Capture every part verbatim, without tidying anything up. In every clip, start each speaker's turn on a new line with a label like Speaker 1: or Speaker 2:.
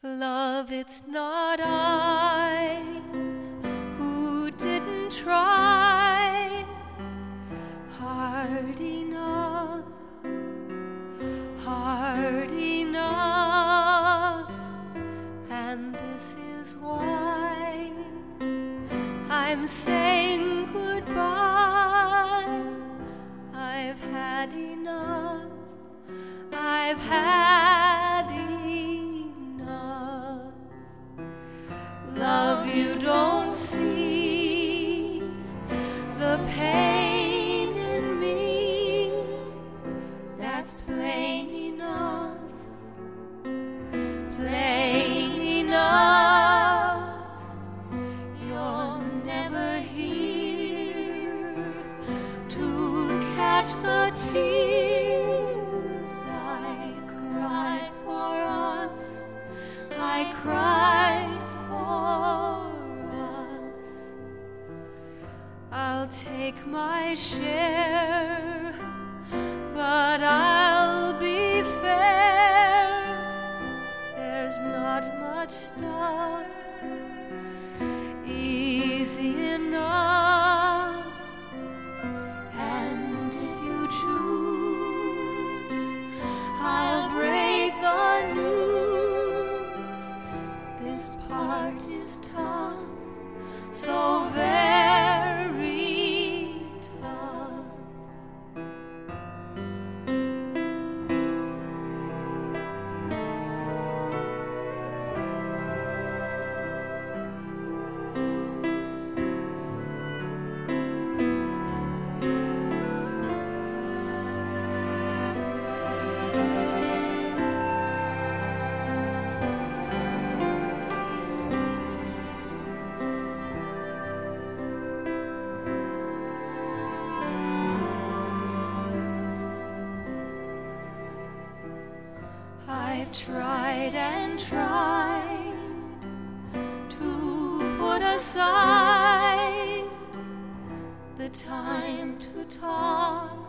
Speaker 1: Love, it's not I who didn't try hard enough, hard enough, and this is why I'm saying goodbye. I've had enough, I've had enough. Love, you don't see the pain in me, that's plain enough, plain enough. You're never here to catch the tears I cried for us, I cried for us. I'll take my share, but I'll be fair. There's not much stuff easy enough, and if you choose, I'll break the news. This part is tough, so very tough. I've tried and tried to put aside the time to talk,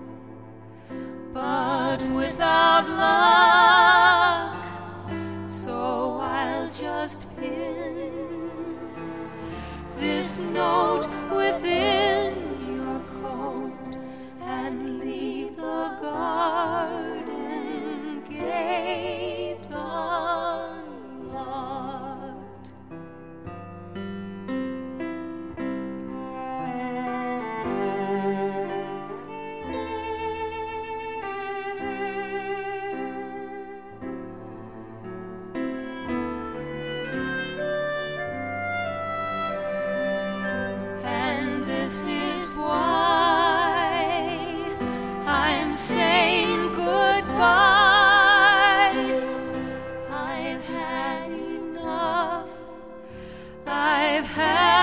Speaker 1: but without luck, so I'll just pin this note within your coat and leave the garden gate unlocked. And this is why I'm saying goodbye. I've had